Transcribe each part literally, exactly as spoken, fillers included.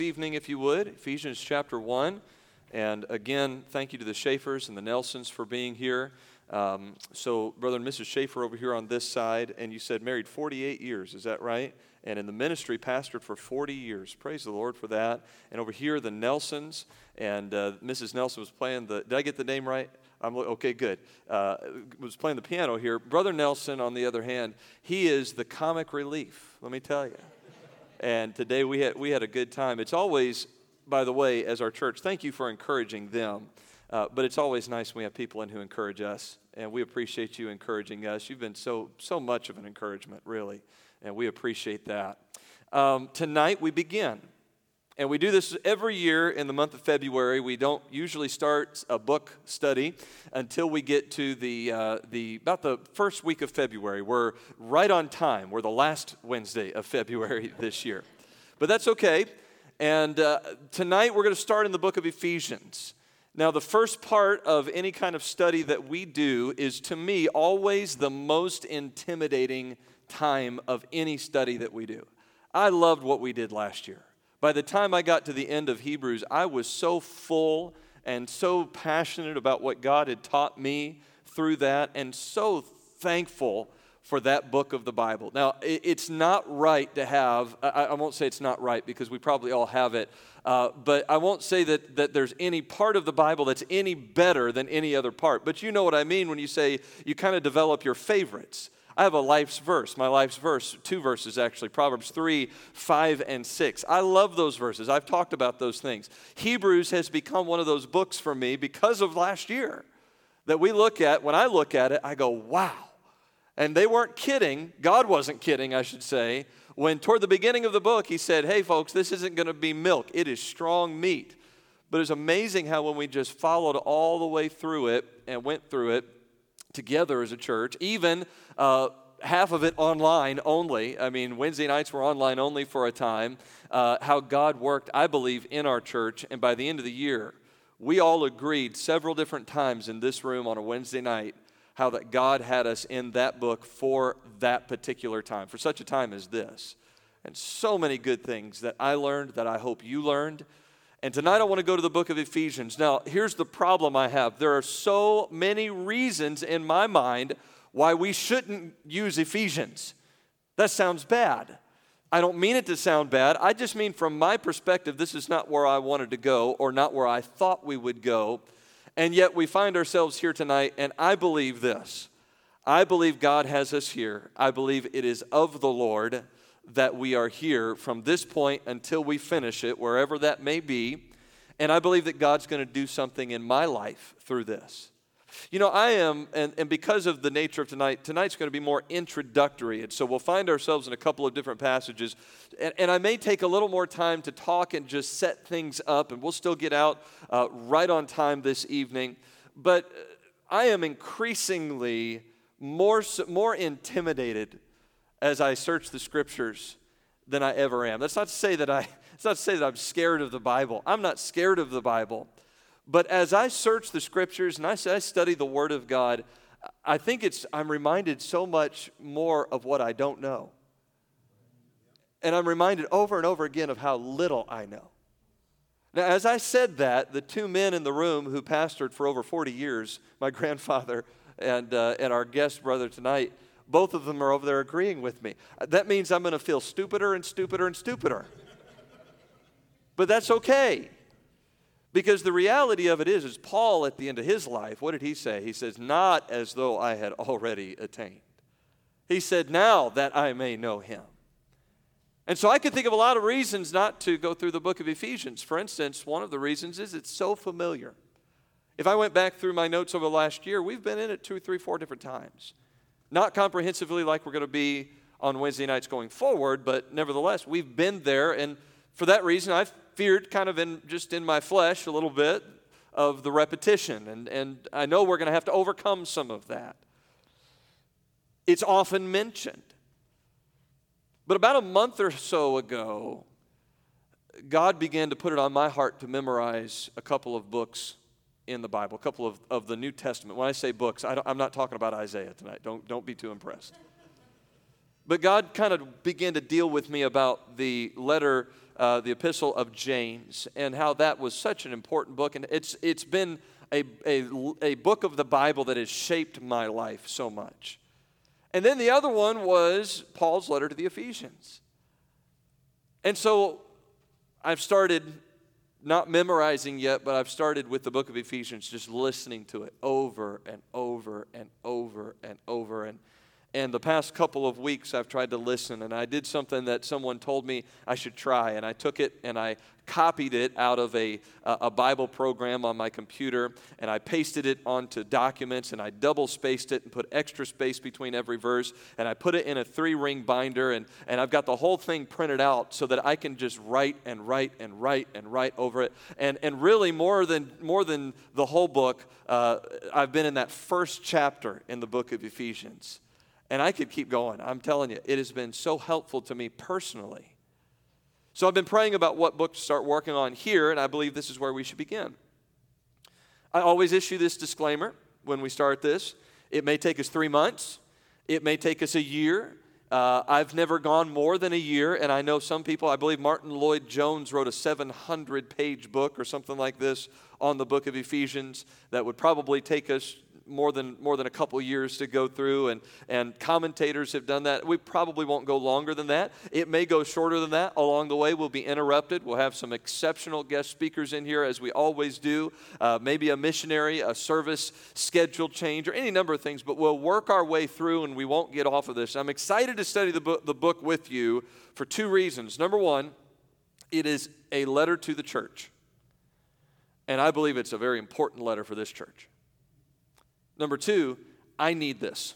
Evening, if you would, Ephesians chapter one. And again, thank you to the Schaefers and the Nelsons for being here. Um, so, Brother and Missus Schaefer over here on this side, and you said married forty-eight years, is that right? And in the ministry, pastored for forty years. Praise the Lord for that. And over here, the Nelsons, and uh, Missus Nelson was playing the, did I get the name right? I'm okay, good. Uh, was playing the piano here. Brother Nelson, on the other hand, he is the comic relief, let me tell you. And today we had we had a good time. It's always, by the way, as our church, thank you for encouraging them. Uh, but it's always nice when we have people in who encourage us, and we appreciate you encouraging us. You've been so so much of an encouragement, really, and we appreciate that. Um, tonight we begin, and we do this every year in the month of February. We don't usually start a book study until we get to the uh, the about the first week of February. We're right on time. We're the last Wednesday of February this year, but that's okay. And uh, tonight we're going to start in the book of Ephesians. Now, the first part of any kind of study that we do is, to me, always the most intimidating time of any study that we do. I loved what we did last year. By the time I got to the end of Hebrews, I was so full and so passionate about what God had taught me through that, and so thankful for that book of the Bible. Now, it's not right to have, I won't say it's not right because we probably all have it, uh, but I won't say that, that there's any part of the Bible that's any better than any other part. But you know what I mean when you say you kind of develop your favorites. I have a life's verse, my life's verse, two verses actually, Proverbs three, five, and six. I love those verses. I've talked about those things. Hebrews has become one of those books for me because of last year that we look at. When I look at it, I go, wow. And they weren't kidding. God wasn't kidding, I should say, when toward the beginning of the book, he said, hey, folks, this isn't going to be milk. It is strong meat. But it's amazing how when we just followed all the way through it and went through it together as a church, even uh, half of it online only. I mean, Wednesday nights were online only for a time. Uh, how God worked, I believe, in our church. And by the end of the year, we all agreed several different times in this room on a Wednesday night how that God had us in that book for that particular time, for such a time as this. And so many good things that I learned, that I hope you learned. And tonight I want to go to the book of Ephesians. Now, here's the problem I have. There are so many reasons in my mind why we shouldn't use Ephesians. That sounds bad. I don't mean it to sound bad. I just mean from my perspective, this is not where I wanted to go or not where I thought we would go. And yet we find ourselves here tonight, and I believe this. I believe God has us here. I believe it is of the Lord that we are here from this point until we finish it, wherever that may be. And I believe that God's going to do something in my life through this. You know, I am, and, and because of the nature of tonight, tonight's going to be more introductory. And so we'll find ourselves in a couple of different passages. And, and I may take a little more time to talk and just set things up. And we'll still get out uh, right on time this evening. But I am increasingly more, more intimidated as I search the Scriptures than I ever am. That's not to say that I, it's not to say that I'm scared of the Bible. I'm not scared of the Bible. But as I search the Scriptures and I, I study the Word of God, I think it's I'm reminded so much more of what I don't know. And I'm reminded over and over again of how little I know. Now, as I said that, the two men in the room who pastored for over forty years, my grandfather and, uh, and our guest brother tonight, both of them are over there agreeing with me. That means I'm going to feel stupider and stupider and stupider. But that's okay. Because the reality of it is, is Paul at the end of his life, what did he say? He says, not as though I had already attained. He said, now that I may know him. And so I could think of a lot of reasons not to go through the book of Ephesians. For instance, one of the reasons is it's so familiar. If I went back through my notes over the last year, we've been in it two, three, four different times. Not comprehensively like we're going to be on Wednesday nights going forward, but nevertheless, we've been there. And for that reason, I've feared kind of in just in my flesh a little bit of the repetition. And, and I know we're going to have to overcome some of that. It's often mentioned. But about a month or so ago, God began to put it on my heart to memorize a couple of books in the Bible, a couple of, of the New Testament. When I say books, I don't, I'm not talking about Isaiah tonight. Don't, don't be too impressed. But God kind of began to deal with me about the letter uh, the Epistle of James, and how that was such an important book. And it's it's been a, a, a book of the Bible that has shaped my life so much. And then the other one was Paul's letter to the Ephesians. And so I've started not memorizing yet, but I've started with the book of Ephesians, just listening to it over and over and over and over. And And the past couple of weeks, I've tried to listen, and I did something that someone told me I should try, and I took it and I copied it out of a, a Bible program on my computer, and I pasted it onto documents, and I double-spaced it and put extra space between every verse, and I put it in a three-ring binder, and, and I've got the whole thing printed out so that I can just write and write and write and write over it. And, and really, more than, more than the whole book, uh, I've been in that first chapter in the book of Ephesians. And I could keep going. I'm telling you, it has been so helpful to me personally. So I've been praying about what book to start working on here, and I believe this is where we should begin. I always issue this disclaimer when we start this. It may take us three months. It may take us a year. Uh, I've never gone more than a year, and I know some people, I believe Martin Lloyd-Jones wrote a seven hundred page book or something like this on the book of Ephesians that would probably take us more than more than a couple years to go through, and, and commentators have done that. We probably won't go longer than that. It may go shorter than that. Along the way, we'll be interrupted. We'll have some exceptional guest speakers in here, as we always do. Uh, maybe a missionary, a service schedule change, or any number of things, but we'll work our way through, and we won't get off of this. I'm excited to study the book, the book with you for two reasons. Number one, it is a letter to the church, and I believe it's a very important letter for this church. Number two, I need this.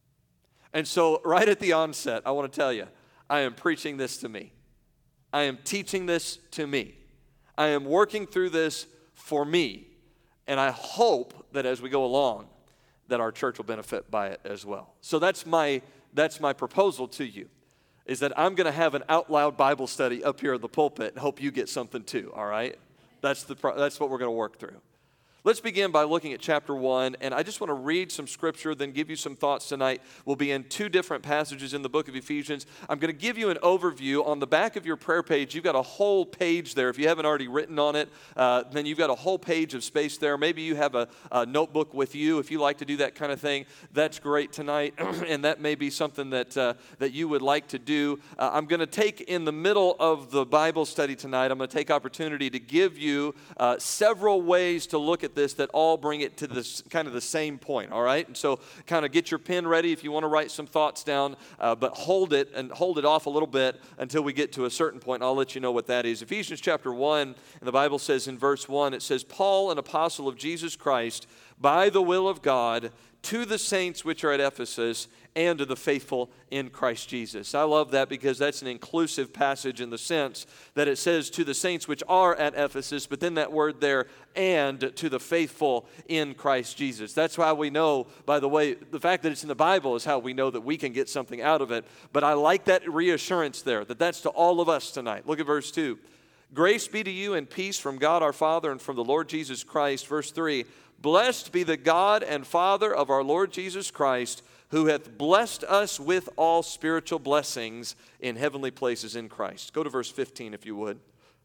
And so right at the onset, I want to tell you, I am preaching this to me. I am teaching this to me. I am working through this for me. And I hope that as we go along, that our church will benefit by it as well. So that's my, that's my proposal to you, is that I'm going to have an out loud Bible study up here at the pulpit and hope you get something too, all right? That's, the, that's what we're going to work through. Let's begin by looking at chapter one, and I just want to read some scripture, then give you some thoughts tonight. We'll be in two different passages in the book of Ephesians. I'm going to give you an overview. On the back of your prayer page, you've got a whole page there. If you haven't already written on it, uh, then you've got a whole page of space there. Maybe you have a, a notebook with you. If you like to do that kind of thing, that's great tonight, and that may be something that, uh, that you would like to do. Uh, I'm going to take, in the middle of the Bible study tonight, I'm going to take opportunity to give you uh, several ways to look at this that all bring it to this kind of the same point, all right? And so kind of get your pen ready if you want to write some thoughts down, uh, but hold it and hold it off a little bit until we get to a certain point, and I'll let you know what that is. Ephesians chapter one, and the Bible says in verse one, it says, Paul, an apostle of Jesus Christ, by the will of God, to the saints which are at Ephesus, and to the faithful in Christ Jesus. I love that because that's an inclusive passage in the sense that it says to the saints which are at Ephesus, but then that word there, and to the faithful in Christ Jesus. That's why we know, by the way, the fact that it's in the Bible is how we know that we can get something out of it. But I like that reassurance there, that that's to all of us tonight. Look at verse two. Grace be to you and peace from God our Father and from the Lord Jesus Christ. Verse three. Blessed be the God and Father of our Lord Jesus Christ, who hath blessed us with all spiritual blessings in heavenly places in Christ. Go to verse fifteen if you would.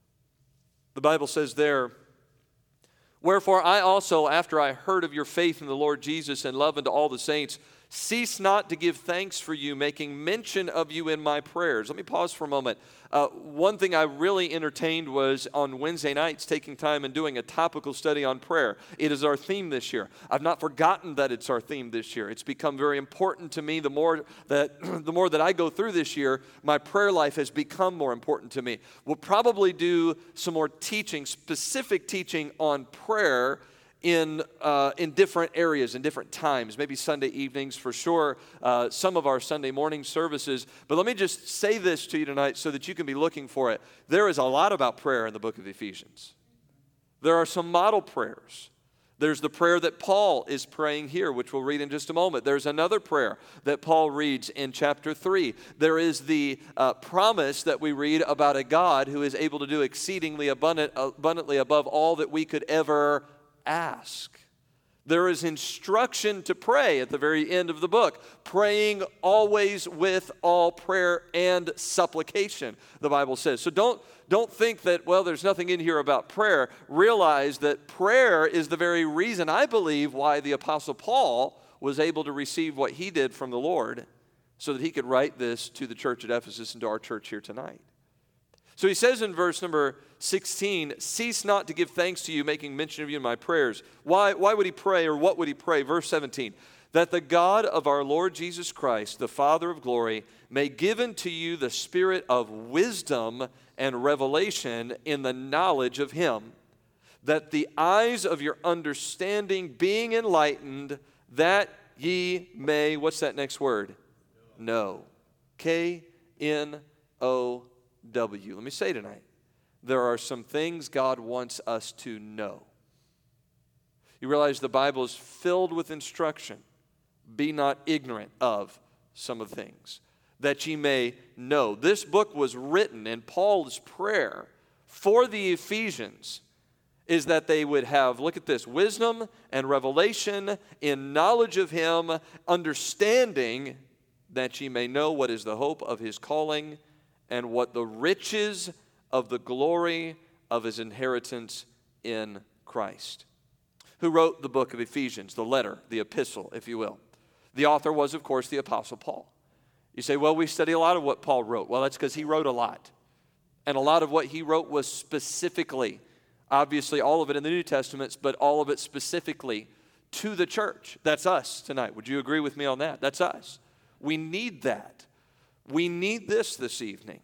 The Bible says there, Wherefore I also, after I heard of your faith in the Lord Jesus and love unto all the saints, cease not to give thanks for you, making mention of you in my prayers. Let me pause for a moment. Uh, one thing I really entertained was on Wednesday nights taking time and doing a topical study on prayer. It is our theme this year. I've not forgotten that it's our theme this year. It's become very important to me. The more that the more that I go through this year, my prayer life has become more important to me. We'll probably do some more teaching, specific teaching on prayer in uh, in different areas, in different times, maybe Sunday evenings for sure, uh, some of our Sunday morning services. But let me just say this to you tonight so that you can be looking for it. There is a lot about prayer in the book of Ephesians. There are some model prayers. There's the prayer that Paul is praying here, which we'll read in just a moment. There's another prayer that Paul reads in chapter three. There is the uh, promise that we read about a God who is able to do exceedingly abundant, abundantly above all that we could ever ask. There is instruction to pray at the very end of the book. Praying always with all prayer and supplication, the Bible says. So don't, don't think that, well, there's nothing in here about prayer. Realize that prayer is the very reason, I believe, why the Apostle Paul was able to receive what he did from the Lord so that he could write this to the church at Ephesus and to our church here tonight. So he says in verse number sixteen, cease not to give thanks to you, making mention of you in my prayers. Why, why would he pray, or what would he pray? Verse seventeen, that the God of our Lord Jesus Christ, the Father of glory, may give unto you the spirit of wisdom and revelation in the knowledge of him, that the eyes of your understanding being enlightened, that ye may, what's that next word? Know. K N O W. Let me say tonight, there are some things God wants us to know. You realize the Bible is filled with instruction. Be not ignorant of some of the things, that ye may know. This book was written, and Paul's prayer for the Ephesians is that they would have, look at this, wisdom and revelation in knowledge of him, understanding that ye may know what is the hope of his calling and what the riches of the glory of his inheritance in Christ. Who wrote the book of Ephesians, the letter, the epistle, if you will? The author was, of course, the Apostle Paul. You say, well, we study a lot of what Paul wrote. Well, that's because he wrote a lot. And a lot of what he wrote was specifically, obviously all of it in the New Testaments, but all of it specifically to the church. That's us tonight. Would you agree with me on that? That's us. We need that. We need this this evening.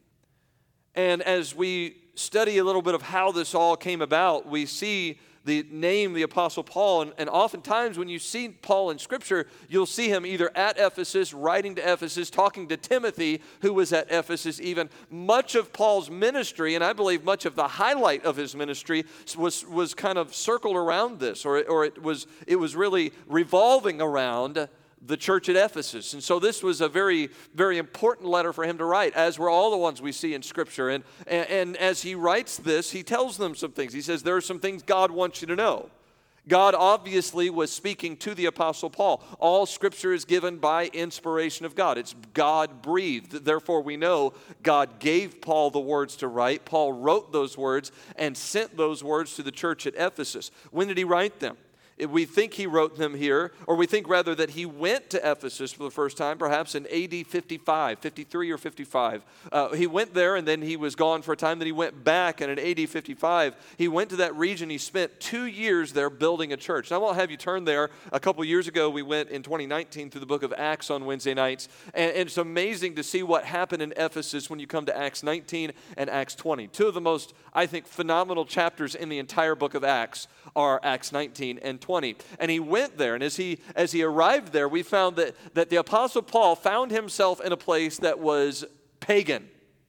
And as we study a little bit of how this all came about, we see the name, the Apostle Paul, and, and oftentimes when you see Paul in Scripture, you'll see him either at Ephesus, writing to Ephesus, talking to Timothy, who was at Ephesus even. Much of Paul's ministry, and I believe much of the highlight of his ministry, was, was kind of circled around this, or, or it was, it was really revolving around the church at Ephesus. And so this was a very, very important letter for him to write, as were all the ones we see in Scripture. And, and, and as he writes this, he tells them some things. He says, there are some things God wants you to know. God obviously was speaking to the Apostle Paul. All Scripture is given by inspiration of God. It's God-breathed. Therefore, we know God gave Paul the words to write. Paul wrote those words and sent those words to the church at Ephesus. When did he write them? We think he wrote them here, or we think rather that he went to Ephesus for the first time, perhaps in A D fifty-five, fifty-three or fifty-five. Uh, he went there, and then he was gone for a time. Then he went back, and in A D fifty-five, he went to that region. He spent two years there building a church. Now, I won't have you turn there. A couple years ago, we went in twenty nineteen through the book of Acts on Wednesday nights, and, and it's amazing to see what happened in Ephesus when you come to Acts nineteen and Acts twenty. Two of the most, I think, phenomenal chapters in the entire book of Acts are Acts nineteen and twenty. And he went there, and as he as he arrived there, we found that, that the Apostle Paul found himself in a place that was pagan.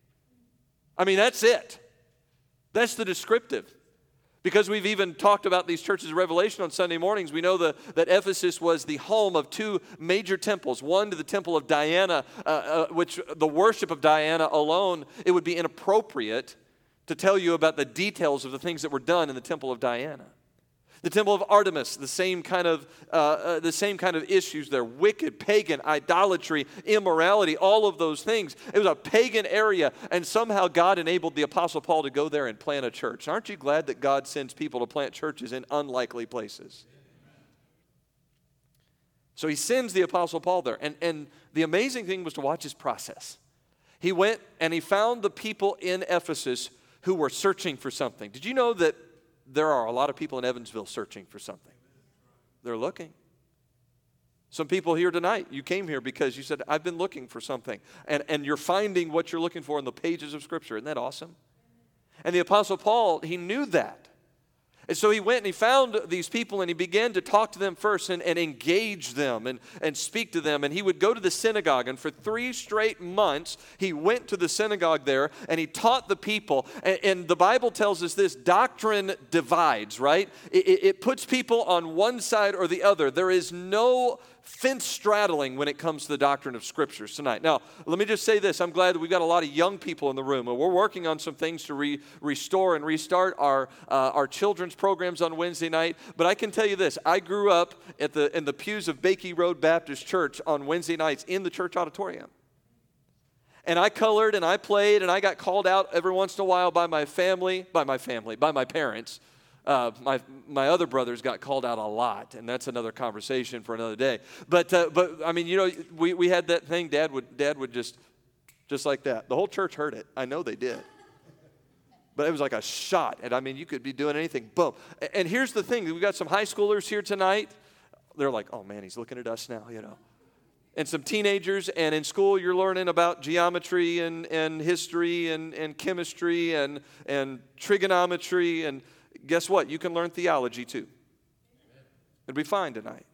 I mean, that's it. That's the descriptive. Because we've even talked about these churches of Revelation on Sunday mornings, we know the, that Ephesus was the home of two major temples. One to the temple of Diana, uh, uh, which the worship of Diana alone, it would be inappropriate to tell you about the details of the things that were done in the temple of Diana. The temple of Artemis, the same kind of uh, uh, the same kind of issues there: wicked, pagan, idolatry, immorality, all of those things. It was a pagan area, and somehow God enabled the Apostle Paul to go there and plant a church. Aren't you glad that God sends people to plant churches in unlikely places? So he sends the Apostle Paul there, and, and the amazing thing was to watch his process. He went and he found the people in Ephesus who were searching for something. Did you know that there are a lot of people in Evansville searching for something? They're looking. Some people here tonight, you came here because you said, I've been looking for something. And, and you're finding what you're looking for in the pages of Scripture. Isn't that awesome? And the Apostle Paul, he knew that. And so he went and he found these people and he began to talk to them first and, and engage them and, and speak to them. And he would go to the synagogue, and for three straight months he went to the synagogue there and he taught the people. And, and the Bible tells us this: doctrine divides, right? It, it, it puts people on one side or the other. There is no fence straddling when it comes to the doctrine of Scriptures tonight. Now, let me just say this. I'm glad that we've got a lot of young people in the room, and we're working on some things to re- restore and restart our uh, our children's programs on Wednesday night. But I can tell you this: I grew up at the in the pews of Bakey Road Baptist Church on Wednesday nights in the church auditorium. And I colored and I played and I got called out every once in a while by my family, by my family, by my parents. Uh, my my other brothers got called out a lot, and that's another conversation for another day. But uh, but I mean, you know, we, we had that thing. Dad would Dad would just just like that. The whole church heard it. I know they did. But it was like a shot, and I mean, you could be doing anything. Boom. And here's the thing: we got some high schoolers here tonight. They're like, "Oh man, he's looking at us now," you know. And some teenagers, and in school you're learning about geometry and, and history and, and chemistry and, and trigonometry, and guess what? You can learn theology too. It'll be fine tonight.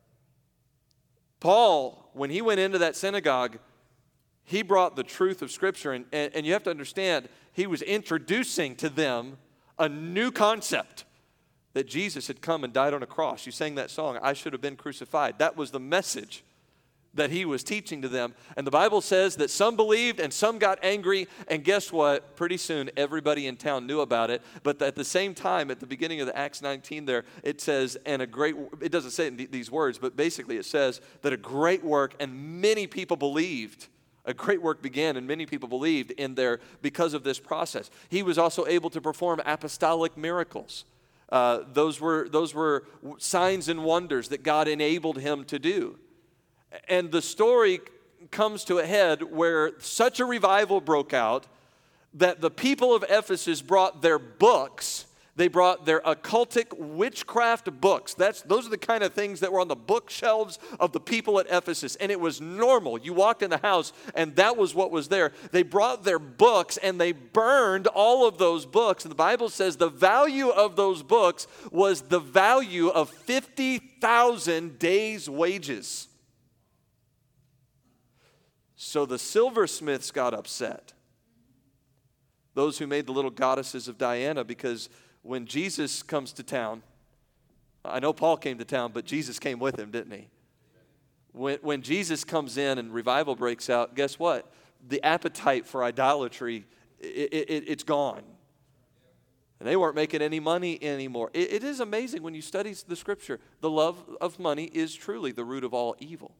Paul, when he went into that synagogue, he brought the truth of Scripture, and, and, and you have to understand, he was introducing to them a new concept, that Jesus had come and died on a cross. You sang that song, "I Should Have Been Crucified." That was the message that he was teaching to them. And the Bible says that some believed and some got angry, and guess what? Pretty soon everybody in town knew about it. But at the same time, at the beginning of the Acts nineteen there, it says, and a great, it doesn't say it in these words, but basically it says that a great work, and many people believed. A great work began, and many people believed in there because of this process. He was also able to perform apostolic miracles. Uh, those were, those were signs and wonders that God enabled him to do. And the story comes to a head where such a revival broke out that the people of Ephesus brought their books. They brought their occultic witchcraft books. That's, those are the kind of things that were on the bookshelves of the people at Ephesus. And it was normal. You walked in the house and that was what was there. They brought their books and they burned all of those books. And the Bible says the value of those books was the value of fifty thousand days' wages. So the silversmiths got upset, those who made the little goddesses of Diana, because when Jesus comes to town, I know Paul came to town, but Jesus came with him, didn't he? When, when Jesus comes in and revival breaks out, guess what? The appetite for idolatry, it, it, it's gone. And they weren't making any money anymore. It, it is amazing when you study the Scripture. The love of money is truly the root of all evil.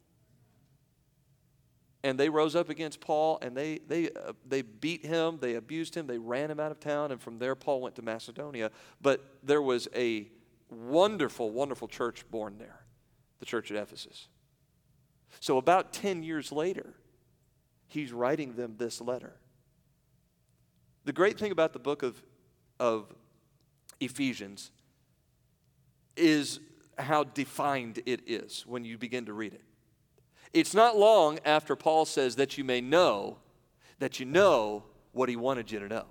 And they rose up against Paul, and they they uh, they beat him, they abused him, they ran him out of town, and from there Paul went to Macedonia. But there was a wonderful, wonderful church born there, the church at Ephesus. So about ten years later, he's writing them this letter. The great thing about the book of, of Ephesians is how defined it is when you begin to read it. It's not long after Paul says that you may know that you know what he wanted you to know.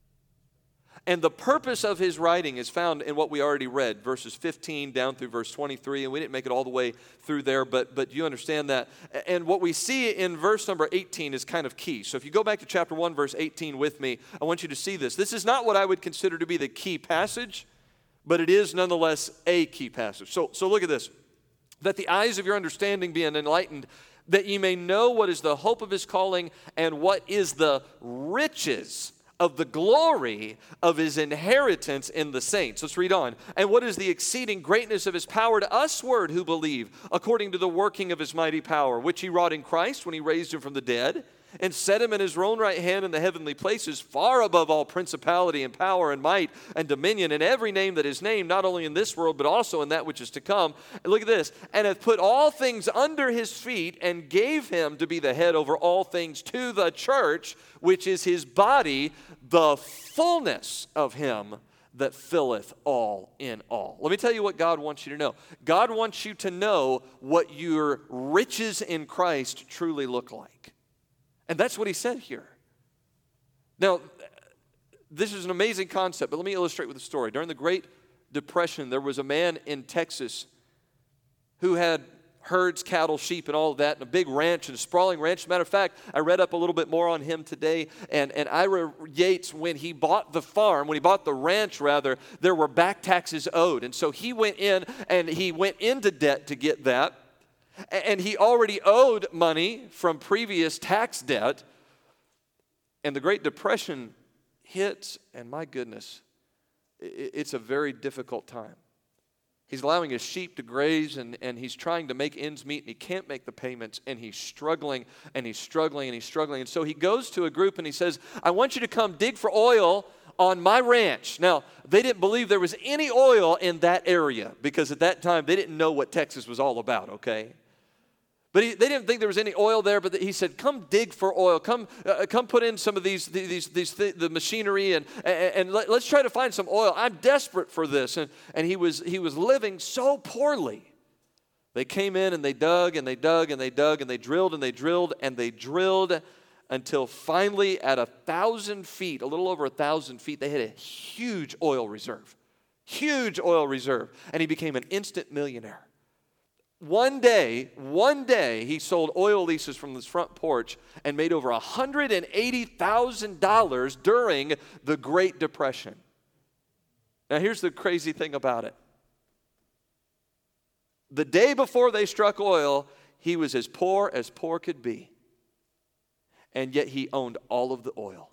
And the purpose of his writing is found in what we already read, verses fifteen down through verse twenty-three, and we didn't make it all the way through there, but, but you understand that. And what we see in verse number eighteen is kind of key. So if you go back to chapter one, verse eighteen with me, I want you to see this. This is not what I would consider to be the key passage, but it is nonetheless a key passage. So, so look at this. That the eyes of your understanding be enlightened, that ye may know what is the hope of his calling, and what is the riches of the glory of his inheritance in the saints. Let's read on. And what is the exceeding greatness of his power to usward who believe, according to the working of his mighty power, which he wrought in Christ when he raised him from the dead, and set him in his own right hand in the heavenly places, far above all principality and power and might and dominion, and every name that is named, not only in this world, but also in that which is to come. And look at this. And hath put all things under his feet, and gave him to be the head over all things to the church, which is his body, the fullness of him that filleth all in all. Let me tell you what God wants you to know. God wants you to know what your riches in Christ truly look like. And that's what he said here. Now, this is an amazing concept, but let me illustrate with a story. During the Great Depression, there was a man in Texas who had herds, cattle, sheep, and all of that, and a big ranch and a sprawling ranch. As a matter of fact, I read up a little bit more on him today, and, and Ira Yates, when he bought the farm, when he bought the ranch, rather, there were back taxes owed. And so he went in, and he went into debt to get that. And he already owed money from previous tax debt. And the Great Depression hits, and my goodness, it's a very difficult time. He's allowing his sheep to graze, and, and he's trying to make ends meet, and he can't make the payments, and he's struggling, and he's struggling, and he's struggling. And so he goes to a group, and he says, I want you to come dig for oil on my ranch. Now, they didn't believe there was any oil in that area, because at that time, they didn't know what Texas was all about, okay? But he, they didn't think there was any oil there, but he said, come dig for oil. Come uh, come put in some of these, these, these th- the machinery, and, and, and let, let's try to find some oil. I'm desperate for this. And, and he was he was living so poorly. They came in and they dug and they dug and they dug and they drilled and they drilled and they drilled until finally at a thousand feet, a little over a thousand feet, they had a huge oil reserve. Huge oil reserve. And he became an instant millionaire. One day, one day, he sold oil leases from this front porch and made over one hundred eighty thousand dollars during the Great Depression. Now, here's the crazy thing about it. The day before they struck oil, he was as poor as poor could be. And yet he owned all of the oil.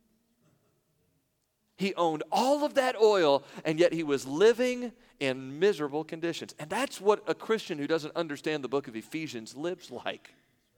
He owned all of that oil, and yet he was living in miserable conditions. And that's what a Christian who doesn't understand the book of Ephesians lives like.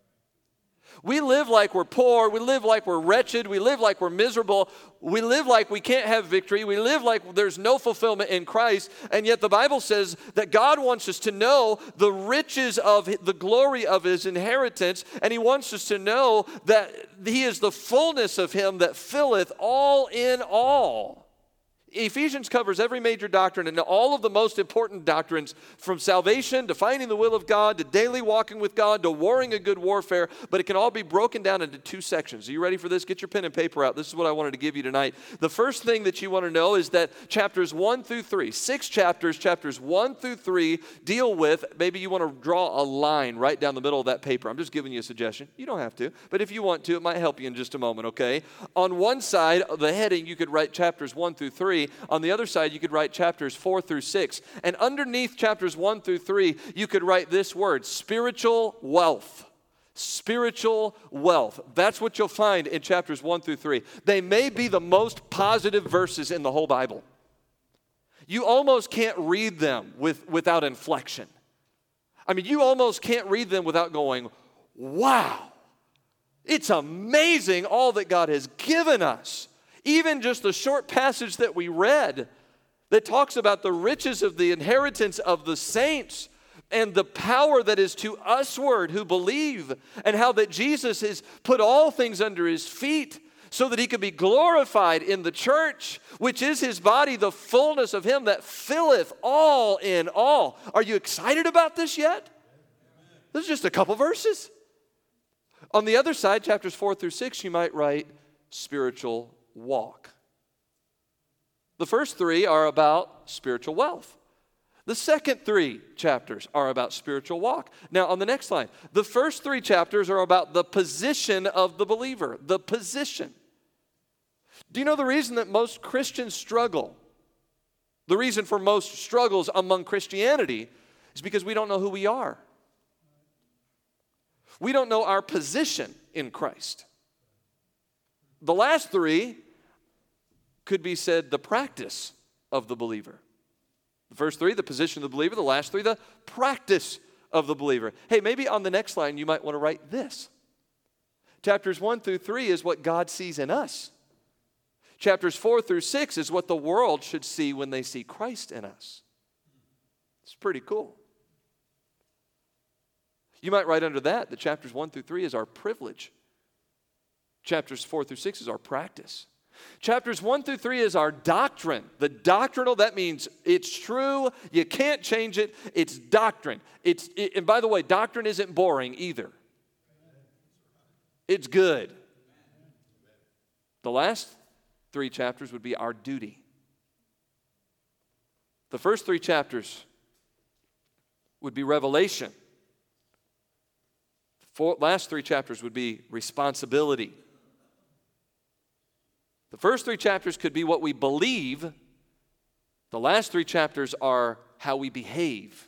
We live like we're poor. We live like we're wretched. We live like we're miserable. We live like we can't have victory. We live like there's no fulfillment in Christ. And yet the Bible says that God wants us to know the riches of the glory of His inheritance. And He wants us to know that He is the fullness of Him that filleth all in all. Ephesians covers every major doctrine and all of the most important doctrines, from salvation to finding the will of God to daily walking with God to warring a good warfare, but it can all be broken down into two sections. Are you ready for this? Get your pen and paper out. This is what I wanted to give you tonight. The first thing that you want to know is that chapters one through three, six chapters, chapters one through three deal with, maybe you want to draw a line right down the middle of that paper. I'm just giving you a suggestion. You don't have to, but if you want to, it might help you in just a moment, okay? On one side, the heading, you could write chapters one through three. On the other side, you could write chapters four through six. And underneath chapters one through three, you could write this word, spiritual wealth. Spiritual wealth. That's what you'll find in chapters one through three. They may be the most positive verses in the whole Bible. You almost can't read them with, without inflection. I mean, you almost can't read them without going, wow, it's amazing all that God has given us. Even just the short passage that we read that talks about the riches of the inheritance of the saints and the power that is to usward who believe, and how that Jesus has put all things under His feet so that He could be glorified in the church, which is His body, the fullness of Him that filleth all in all. Are you excited about this yet? This is just a couple verses. On the other side, chapters four through six, you might write spiritual walk. The first three are about spiritual wealth. The second three chapters are about spiritual walk. Now, on the next line, the first three chapters are about the position of the believer, the position. Do you know the reason that most Christians struggle? The reason for most struggles among Christianity is because we don't know who we are. We don't know our position in Christ. The last three could be said the practice of the believer. The first three, the position of the believer. The last three, the practice of the believer. Hey, maybe on the next line you might want to write this. Chapters one through three is what God sees in us. Chapters four through six is what the world should see when they see Christ in us. It's pretty cool. You might write under that that chapters one through three is our privilege. Chapters four through six is our practice. Chapters one through three is our doctrine. The doctrinal, that means it's true. You can't change it. It's doctrine. It's, it, and by the way, doctrine isn't boring either. It's good. The last three chapters would be our duty. The first three chapters would be revelation. The four, last three chapters would be responsibility. The first three chapters could be what we believe. The last three chapters are how we behave.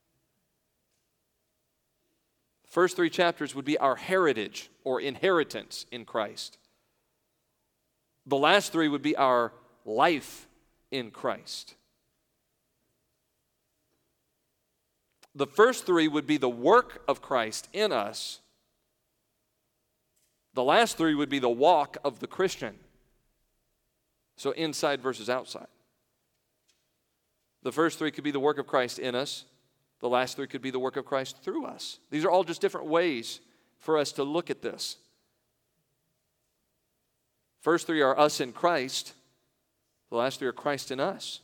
The first three chapters would be our heritage or inheritance in Christ. The last three would be our life in Christ. The first three would be the work of Christ in us. The last three would be the walk of the Christian. So inside versus outside. The first three could be the work of Christ in us. The last three could be the work of Christ through us. These are all just different ways for us to look at this. First three are us in Christ. The last three are Christ in us.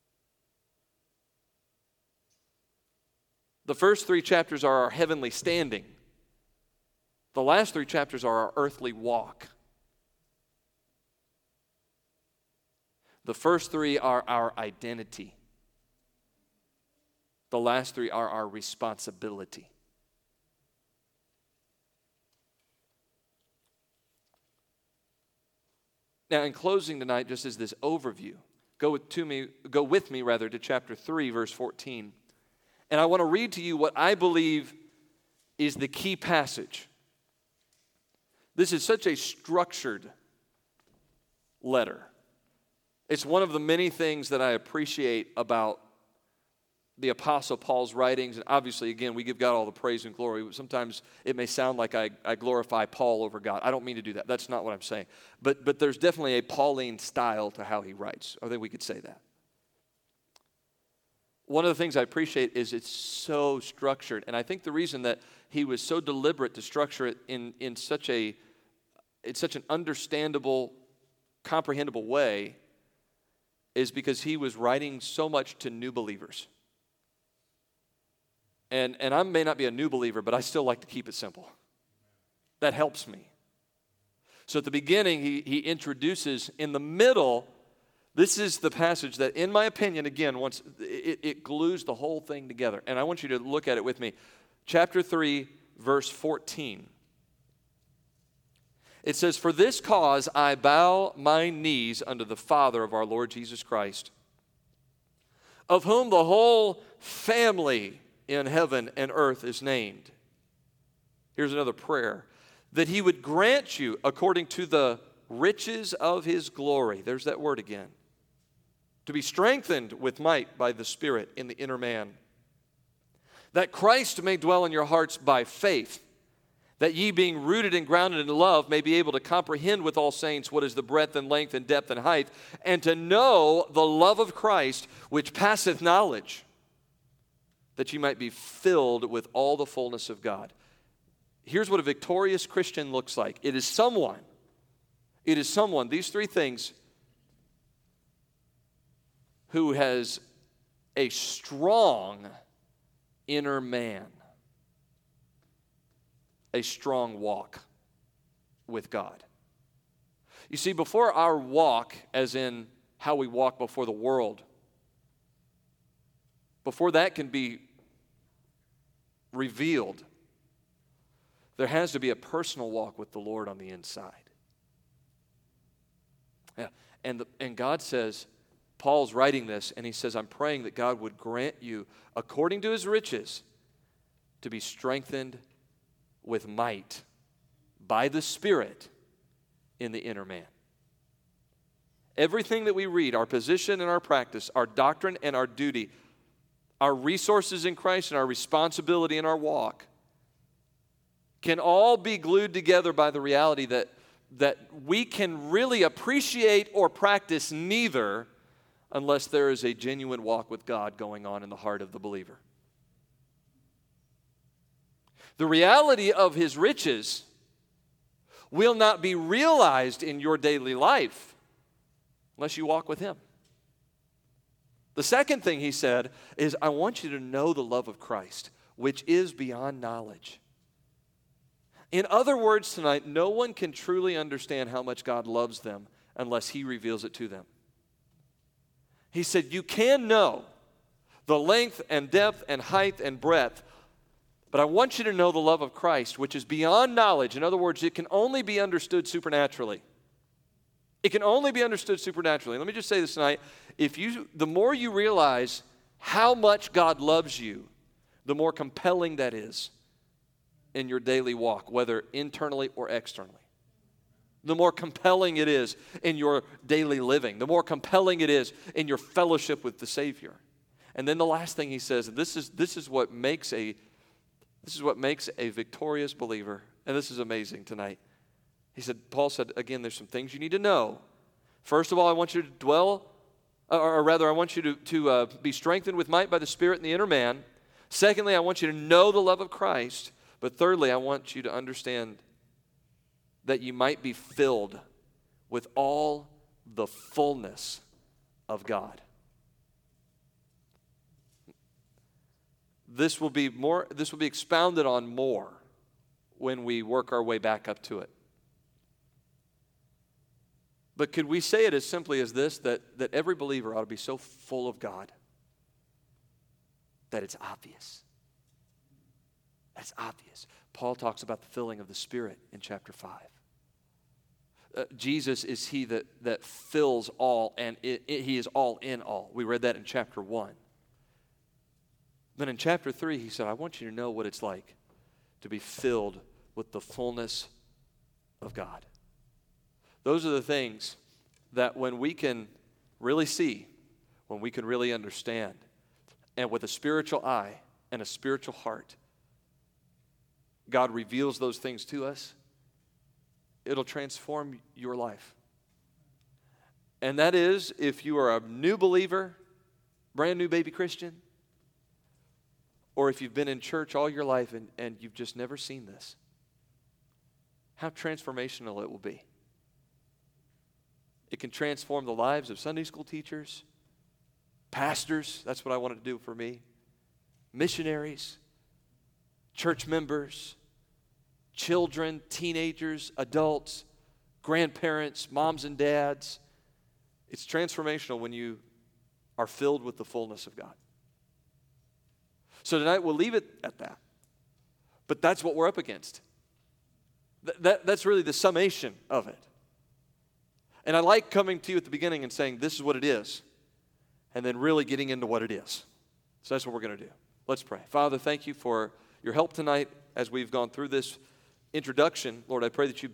The first three chapters are our heavenly standing. The last three chapters are our earthly walk. The first three are our identity. The last three are our responsibility. Now, in closing tonight, just as this overview, go with, to me, go with me rather to chapter three, verse fourteen. And I want to read to you what I believe is the key passage. This is such a structured letter. It's one of the many things that I appreciate about the Apostle Paul's writings. And obviously, again, we give God all the praise and glory. Sometimes it may sound like I, I glorify Paul over God. I don't mean to do that. That's not what I'm saying. But, but there's definitely a Pauline style to how he writes. I think we could say that. One of the things I appreciate is it's so structured. And I think the reason that he was so deliberate to structure it in, in such a it's such an understandable, comprehensible way is because he was writing so much to new believers. And, and I may not be a new believer, but I still like to keep it simple. That helps me. So at the beginning, he, he introduces, in the middle, this is the passage that, in my opinion, again, once it, it glues the whole thing together. And I want you to look at it with me. Chapter three, verse fourteen. It says, "For this cause I bow my knees unto the Father of our Lord Jesus Christ, of whom the whole family in heaven and earth is named." Here's another prayer. "That he would grant you according to the riches of his glory." There's that word again. "To be strengthened with might by the Spirit in the inner man. That Christ may dwell in your hearts by faith. That ye being rooted and grounded in love may be able to comprehend with all saints what is the breadth and length and depth and height, and to know the love of Christ which passeth knowledge, that you might be filled with all the fullness of God." Here's what a victorious Christian looks like. It is someone, it is someone, these three things, who has a strong inner man, a strong walk with God. You see, before our walk, as in how we walk before the world, before that can be revealed, there has to be a personal walk with the Lord on the inside. Yeah. And, the, and God says, Paul's writing this, and he says, I'm praying that God would grant you, according to his riches, to be strengthened with might by the Spirit in the inner man. Everything that we read, our position and our practice, our doctrine and our duty, our resources in Christ and our responsibility in our walk, can all be glued together by the reality that, that we can really appreciate or practice neither unless there is a genuine walk with God going on in the heart of the believer. The reality of his riches will not be realized in your daily life unless you walk with him. The second thing he said is, I want you to know the love of Christ, which is beyond knowledge. In other words tonight, no one can truly understand how much God loves them unless he reveals it to them. He said, you can know the length and depth and height and breadth, but I want you to know the love of Christ, which is beyond knowledge. In other words, it can only be understood supernaturally. It can only be understood supernaturally. Let me just say this tonight. If you, the more you realize how much God loves you, the more compelling that is in your daily walk, whether internally or externally. The more compelling it is in your daily living. The more compelling it is in your fellowship with the Savior. And then the last thing he says, and this is this is what makes a this is what makes a victorious believer. And this is amazing tonight. He said, Paul said, again, there's some things you need to know. First of all, I want you to dwell, or, or rather, I want you to, to uh, be strengthened with might by the Spirit in the inner man. Secondly, I want you to know the love of Christ. But thirdly, I want you to understand that you might be filled with all the fullness of God. This will be more, this will be expounded on more when we work our way back up to it. But could we say it as simply as this, that, that every believer ought to be so full of God that it's obvious? That's obvious. Paul talks about the filling of the Spirit in chapter five. Uh, Jesus is he that, that fills all, and it, it, he is all in all. We read that in chapter one. Then in chapter three, he said, I want you to know what it's like to be filled with the fullness of God. Those are the things that when we can really see, when we can really understand, and with a spiritual eye and a spiritual heart, God reveals those things to us, it'll transform your life. And that is if you are a new believer, brand new baby Christian, or if you've been in church all your life and, and you've just never seen this. How transformational it will be. It can transform the lives of Sunday school teachers, pastors, that's what I wanted to do for me, missionaries, church members, children, teenagers, adults, grandparents, moms and dads. It's transformational when you are filled with the fullness of God. So tonight we'll leave it at that. But that's what we're up against. Th- that, that's really the summation of it. And I like coming to you at the beginning and saying this is what it is, and then really getting into what it is. So that's what we're going to do. Let's pray. Father, thank you for your help tonight as we've gone through this introduction. Lord, I pray that you